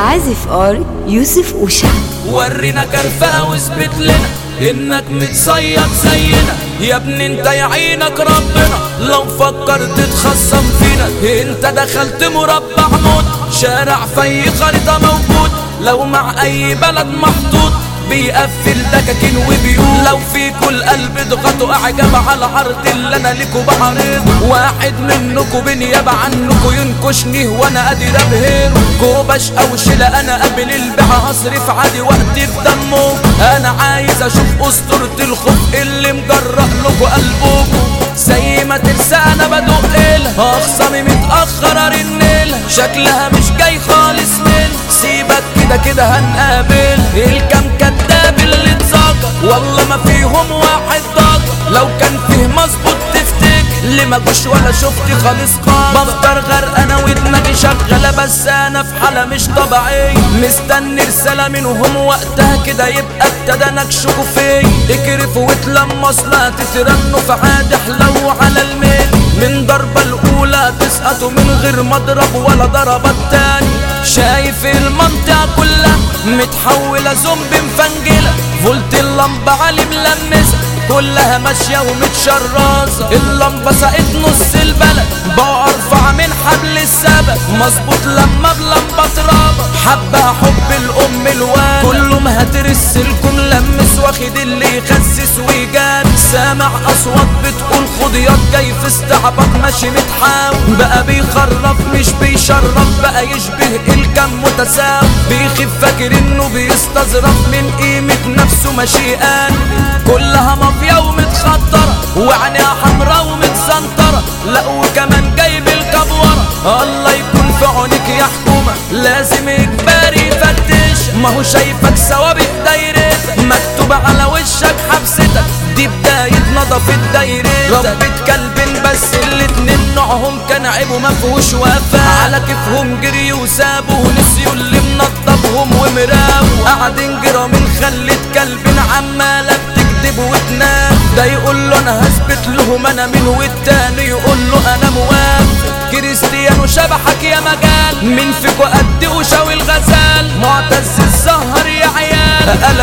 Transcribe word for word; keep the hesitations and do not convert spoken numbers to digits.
عازف ار يوسف أوشا. ورينا كرفة واثبت لنا انك متصيد زينا يا ابني، انت يعينك ربنا لو فكرت تخصم فينا. انت دخلت مربع موت، شارع في خريطة موجود، لو مع اي بلد محطوط بيقفل دكاكين وبيوت. لو فيكوا القلب اضغطوا اعجاب على عرض اللي انا ليكوا بعرض، واحد منكوا بنيابة عنكوا ينكشني وانا قادر ابهره. كوباش او شيلة انا قابل البيع هصرف عادي وقتي في دمه. انا عايز اشوف اسطورة الخوف اللي مجرأ لكوا قلبكوا. زي ما ترسى انا بدقلها، اخصامي متأخر ارنلها، شكلها مش جاي خالص من سيبك كده كده هنقابل. الكام كداب اللي اتذكر والله ما فيهم واحد ضاجر، لو كان فيه مظبوط تفتكر اللي ما جوش ولا شفتي خالص خالص. بفطر غرقانة ودماغي شغالة بس انا في حالة مش طبيعية، مستني رسالة منهم وقتها كده يبقى ابتدى نكشكوا فيا. اكرفوا واتلموا اصلا تترنوا في عادي حلو على الميل، من ضربة الاولى تسقطوا من غير مضرب ولا ضربة تاني. شايف المنطقة كلها متحولة زومبي مفنجلة، فولت اللمبة عالي ملمسة كلها ماشية ومتشرزة. اللمبة سقت نص البلد بقى ارفع من حبل السبب، مظبوط لما بلمبة ترابة حبها حب الام الوالد. كله مهترس لكم لمس واخد اللي يخسس ويجاب، سامع اصوات بتقول خضيات جاي في استعباط ماشي متحاول. بقى بيخرف مش بيشرف، بقى يشبه الكم متساوي، بيخف فاكر انه بيستظرف من قيمة نفسه ماشي قال. كلها مافيا ومتخطرة وعينيها حمرا ومتسنطرة، لا وكمان جايب الكبورة. الله يكون في عونك يا حكومة، لازم اجباري يفتش، ما هو شايفك سوابق دايرتك مكتوب على وشك حبستك، دي بداية نظافة دايرتك. ربة كلب بس الاتنين نوعهم كان عيبه مفهوش وفاء، على كيفهم جري وسابوا ونسيوا اللي منضفهم ومراو. قاعدين جرامين خلت كلب عمالة بتكذب وتنام، ده يقول له انا هثبت لهم انا مين، والتاني يقول له انا موافق. كريستيانو شبحك يا مجال، مين فيكو قد وشاوي الغزال، معتز الزهر يا عيال.